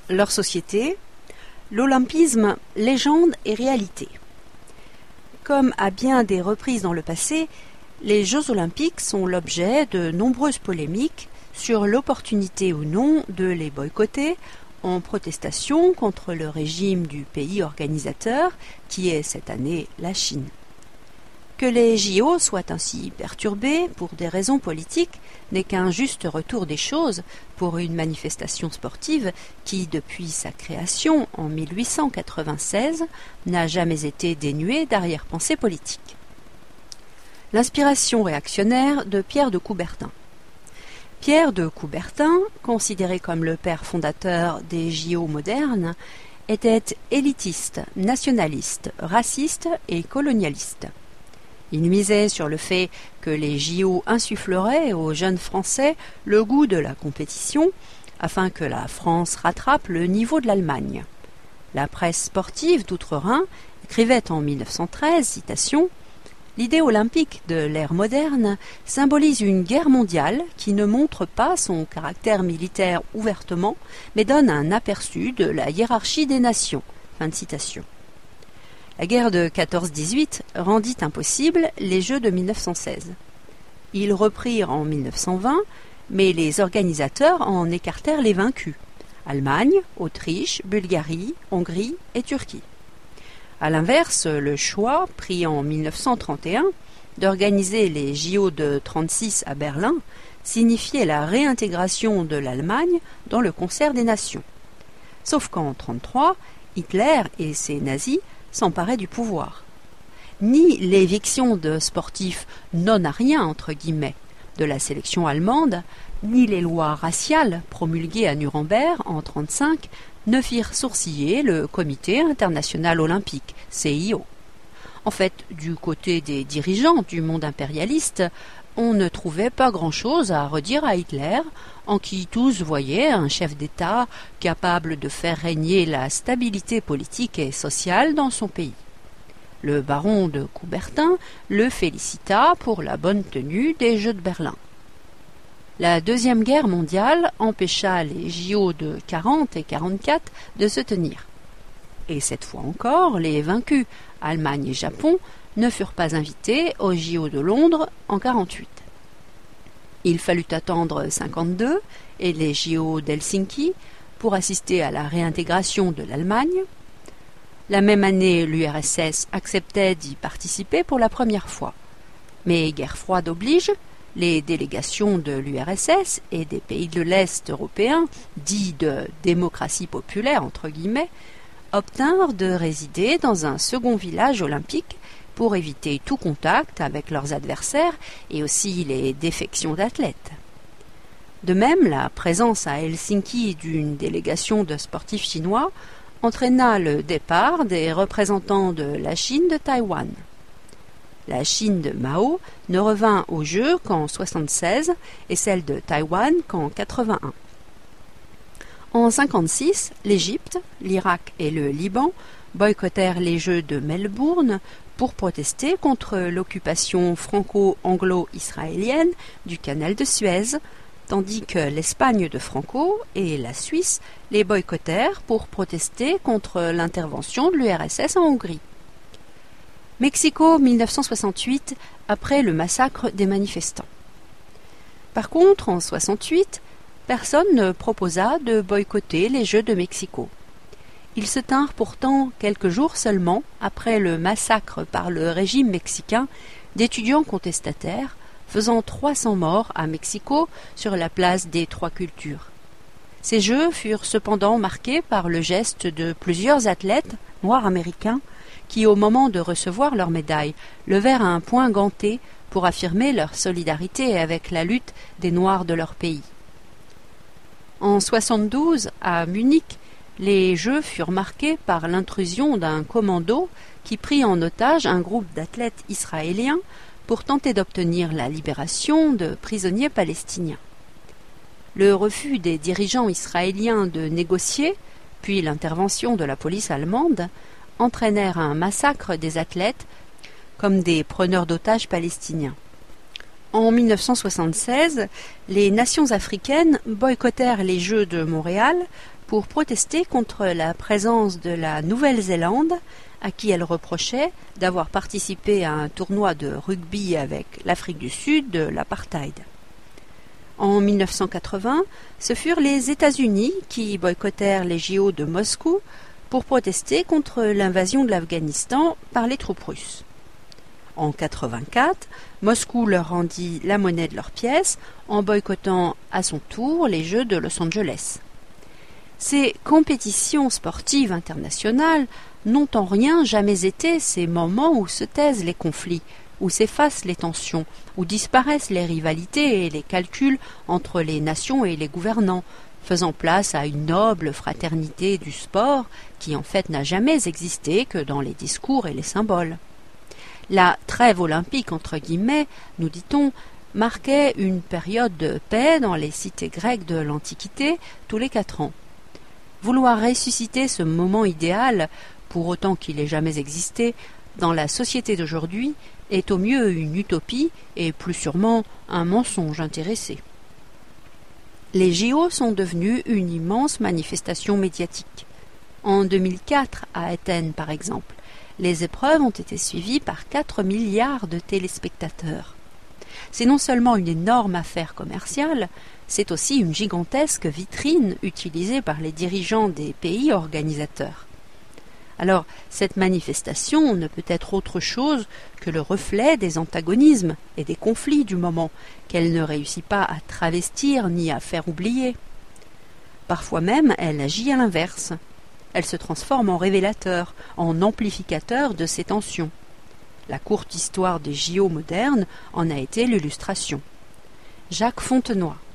leur société, l'olympisme, légende et réalité. Comme à bien des reprises dans le passé, les Jeux olympiques sont l'objet de nombreuses polémiques sur l'opportunité ou non de les boycotter en protestation contre le régime du pays organisateur, qui est cette année la Chine. Que les JO soient ainsi perturbés pour des raisons politiques n'est qu'un juste retour des choses pour une manifestation sportive qui, depuis sa création en 1896, n'a jamais été dénuée d'arrière-pensée politique. L'inspiration réactionnaire de Pierre de Coubertin. Pierre de Coubertin, considéré comme le père fondateur des JO modernes, était élitiste, nationaliste, raciste et colonialiste. Il misait sur le fait que les JO insuffleraient aux jeunes Français le goût de la compétition afin que la France rattrape le niveau de l'Allemagne. La presse sportive d'Outre-Rhin écrivait en 1913, citation, « L'idée olympique de l'ère moderne symbolise une guerre mondiale qui ne montre pas son caractère militaire ouvertement, mais donne un aperçu de la hiérarchie des nations. » Fin de citation. La guerre de 14-18 rendit impossible les Jeux de 1916. Ils reprirent en 1920, mais les organisateurs en écartèrent les vaincus: Allemagne, Autriche, Bulgarie, Hongrie et Turquie. À l'inverse, le choix, pris en 1931, d'organiser les JO de 1936 à Berlin signifiait la réintégration de l'Allemagne dans le concert des nations. Sauf qu'en 1933, Hitler et ses nazis s'emparaient du pouvoir. Ni l'éviction de sportifs non-ariens, entre guillemets, de la sélection allemande, ni les lois raciales promulguées à Nuremberg en 1935 ne firent sourciller le Comité international olympique, CIO. En fait, du côté des dirigeants du monde impérialiste, on ne trouvait pas grand-chose à redire à Hitler, en qui tous voyaient un chef d'État capable de faire régner la stabilité politique et sociale dans son pays. Le baron de Coubertin le félicita pour la bonne tenue des Jeux de Berlin. La Deuxième Guerre mondiale empêcha les JO de 40 et 44 de se tenir. Et cette fois encore, les vaincus, Allemagne et Japon, ne furent pas invités aux JO de Londres en 48. Il fallut attendre 52 et les JO d'Helsinki pour assister à la réintégration de l'Allemagne. La même année, l'URSS acceptait d'y participer pour la première fois. Mais guerre froide oblige, les délégations de l'URSS et des pays de l'Est européens, dits de démocratie populaire entre guillemets, obtinrent de résider dans un second village olympique pour éviter tout contact avec leurs adversaires et aussi les défections d'athlètes. De même, la présence à Helsinki d'une délégation de sportifs chinois entraîna le départ des représentants de la Chine de Taïwan. La Chine de Mao ne revint aux Jeux qu'en 1976 et celle de Taïwan qu'en 1981. En 1956, l'Égypte, l'Irak et le Liban boycottèrent les Jeux de Melbourne pour protester contre l'occupation franco-anglo-israélienne du canal de Suez, tandis que l'Espagne de Franco et la Suisse les boycottèrent pour protester contre l'intervention de l'URSS en Hongrie. Mexico 1968, après le massacre des manifestants. Par contre, en 1968, personne ne proposa de boycotter les Jeux de Mexico. Ils se tinrent pourtant quelques jours seulement après le massacre par le régime mexicain d'étudiants contestataires, faisant 300 morts à Mexico sur la place des Trois Cultures. Ces Jeux furent cependant marqués par le geste de plusieurs athlètes noirs américains qui, au moment de recevoir leur médaille, levèrent un poing ganté pour affirmer leur solidarité avec la lutte des Noirs de leur pays. En 1972, à Munich, les Jeux furent marqués par l'intrusion d'un commando qui prit en otage un groupe d'athlètes israéliens pour tenter d'obtenir la libération de prisonniers palestiniens. Le refus des dirigeants israéliens de négocier, puis l'intervention de la police allemande, entraînèrent un massacre des athlètes comme des preneurs d'otages palestiniens. En 1976, les nations africaines boycottèrent les Jeux de Montréal pour protester contre la présence de la Nouvelle-Zélande, à qui elle reprochait d'avoir participé à un tournoi de rugby avec l'Afrique du Sud de l'apartheid. En 1980, ce furent les États-Unis qui boycottèrent les JO de Moscou pour protester contre l'invasion de l'Afghanistan par les troupes russes. En 1984, Moscou leur rendit la monnaie de leurs pièces en boycottant à son tour les Jeux de Los Angeles. Ces compétitions sportives internationales n'ont en rien jamais été ces moments où se taisent les conflits, où s'effacent les tensions, où disparaissent les rivalités et les calculs entre les nations et les gouvernants, faisant place à une noble fraternité du sport qui en fait n'a jamais existé que dans les discours et les symboles. La trêve olympique, entre guillemets, nous dit-on, marquait une période de paix dans les cités grecques de l'Antiquité tous les 4 ans. Vouloir ressusciter ce moment idéal, pour autant qu'il ait jamais existé, dans la société d'aujourd'hui, est au mieux une utopie et plus sûrement un mensonge intéressé. Les JO sont devenus une immense manifestation médiatique. En 2004, à Athènes par exemple, les épreuves ont été suivies par 4 milliards de téléspectateurs. C'est non seulement une énorme affaire commerciale, c'est aussi une gigantesque vitrine utilisée par les dirigeants des pays organisateurs. Alors, cette manifestation ne peut être autre chose que le reflet des antagonismes et des conflits du moment, qu'elle ne réussit pas à travestir ni à faire oublier. Parfois même, elle agit à l'inverse. Elle se transforme en révélateur, en amplificateur de ces tensions. La courte histoire des JO modernes en a été l'illustration. Jacques Fontenoy.